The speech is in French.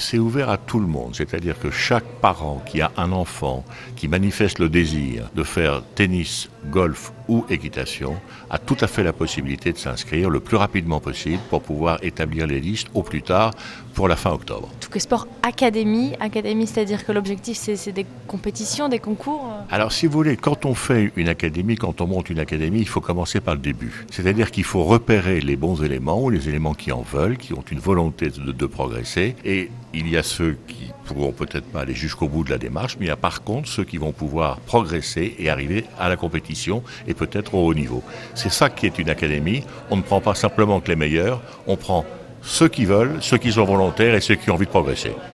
c'est ouvert à tout le monde, c'est-à-dire que chaque parent qui a un enfant qui manifeste le désir de faire tennis, golf ou équitation a tout à fait la possibilité de s'inscrire le plus rapidement possible pour pouvoir établir les listes au plus tard pour la fin octobre. Touquet Sport Academy, c'est-à-dire que l'objectif c'est des compétitions, des concours. Alors si vous voulez, quand on fait une académie, quand on monte une académie, il faut commencer par le début. C'est-à-dire qu'il faut repérer les bons éléments ou les éléments qui en veulent, qui ont une volonté de progresser. Et il y a ceux qui pourront peut-être pas aller jusqu'au bout de la démarche, mais il y a par contre ceux qui vont pouvoir progresser et arriver à la compétition et peut-être au haut niveau. C'est ça qui est une académie. On ne prend pas simplement que les meilleurs, on prend ceux qui veulent, ceux qui sont volontaires et ceux qui ont envie de progresser.